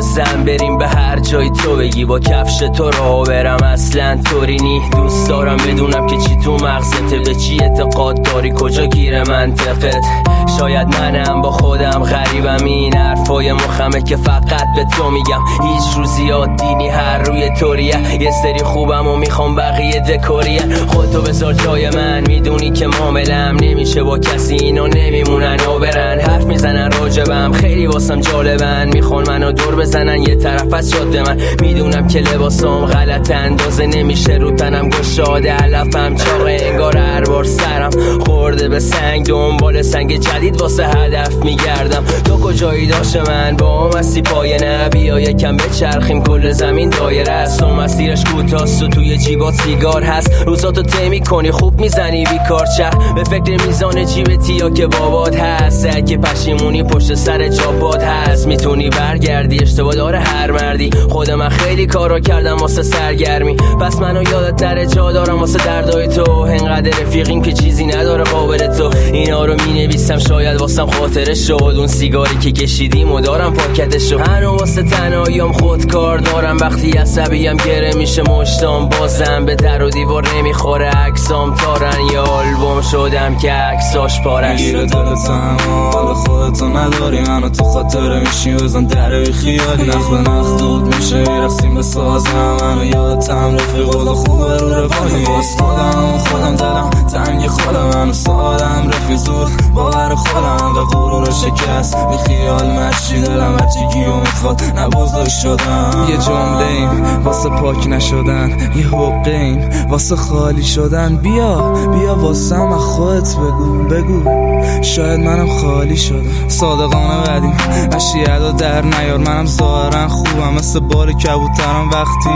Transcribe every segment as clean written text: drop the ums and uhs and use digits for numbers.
بزن بریم به هر جای تو بگی، با کفش تو راه برم اصلا طوری نی. دوست دارم بدونم که چی تو مغزته، به چی اعتقاد داری، کجا گیره منطقت. شاید منم با خودم غریبم، این حرفای مخمه که فقط به تو میگم. هیچ روزی دینی هر روی طوریه، یه سری خوبم و میخوام بقیه دکوریه. خودتو بذار جای من، میدونی که معاملم نمیشه با کسی، اینا نمیمونن و برن. حرف میزنن راجبم خیلی واسم جالبن، میخوان منو دور بزنن یه طرف از جاده من. میدونم که لباسام غلط اندازه نمیشه رو تنم، گشاده علفم چاقه انگار هر بار سرم خورده به سنگ، دنبال سنگ جدید واسه هدف میگردم. تو کجایی داشت من با مستی پای نه، بیا یکم بچرخیم کل زمین دایره است و مسیرش کوتاست و توی جیبات سیگار هست. روزاتو طی میکنی خوب میزنی بیکار چرخ، به فکر میزان جیبتی یا که بابات هست. اگه پشیمونی پشت سر جابات هست، میتونی برگردی، اشتباه داره هر مردی. خود من خیلی کارا کردم واسه سرگرمی، پس منو یادت نره جا دارم واسه دردای تو. انقدر رفیقیم که چیزی نداره قابل تو، اینا رو مینویسم شاید واسم خاطره شد. اون سیگاری که کشیدیم و دارم پاکتشو، هنو واسه تنهاییم خودکار دارم. وقتی عصبیم گره میشه مشتام، بازم به در و دیوار نمیخوره عکسام تارن. یه آلبوم شدم که عکساش پارست. گیره دلت حال خودتو نداری، منو تو خاطره میشی بزن در بی خیالی. نخ به نخ دود میشه میرسیم به سازم، منو یادتم رفیق خوبه رو روانی. باز خودم دلم تنگ خودم، منو سادم رفیق زود باور خودم و غرور شکست. بی خیال مشی دلم هرچی گیو میخواد نبازدار شدم. یه جمله ایم واسه پاک نشدن، یه حقه ایم واسه خالی شدن. بیا واسه من خودت بگو شاید منم خالی شدم. صادقانه قدیم اشیاء در نیار، منم ظاهرا خوبم مثل بار کبوترم. وقتی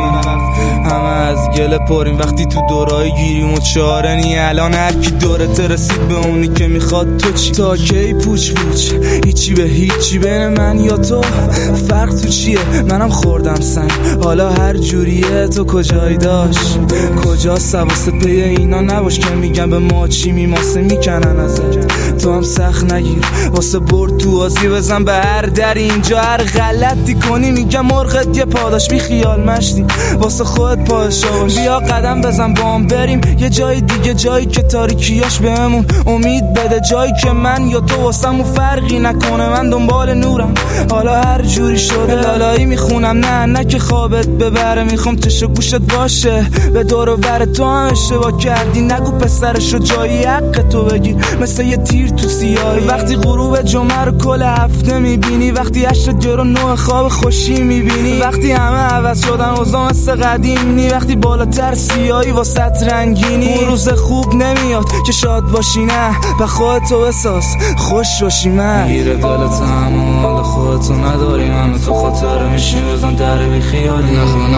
همه از گله پریم، وقتی تو دورای گیریم و چارنی. الان هر کی دورت رسید به اونی که میخواد تو چی؟ تا کی پوچ هیچی به هیچی بین من یا تو، فرق تو چیه؟ منم خوردم سنگ حالا هر جوریه. تو کجایی داشت کجا سواست پی اینا نباش که میگن به ما چی میماسه میکنن ازت. تو هم سخت نگیر واسه برد تو آزی، بزن به هر در اینجا هر غلطی کنی میگم مرغت یه پاداش. بی خیال مشتی واسه خودت پادشاه باش. بیا قدم بزن بام بریم یه جای دیگه، جایی که تاریکیاش بهمون امید بده، جایی که من یا تو واسمون فرقی نکنه. من دنبال نورم حالا هر جوری شده، لالایی میخونم نه که خوابت ببره. میخوام چش و گوشت باشه به دور و بر تو، هم اشتباه کردی نگو پسرشو جایی حق تو بگی مثل یه تیر تو سیاهی. وقتی غروب جمعه رو کل هفته میبینی، وقتی 8 جرو نوع خواب خوشی میبینی، وقتی همه عوض شدن اوضاع مثل قدیم نی، وقتی بالاتر سیاهی واسط رنگینی. اون روز خوب نمیاد که شاد باشی نه، و خودتو بساز خوش باشی. من گیره دلت حال خودتو نداری، منو تو خاطره میشی بزن در بی خیالی.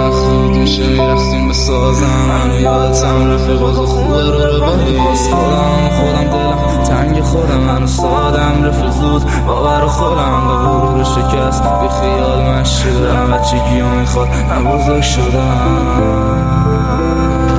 نخ میشه میرسیم به سازم، منو یادتم رفیق خوبه رو روانی. باز خودم دلم تنگ خودم، منو سادم رفیق زود باور خودم و غرور شکست. بی خیال مشی دارم بچگی میخواد نبازدار شدم.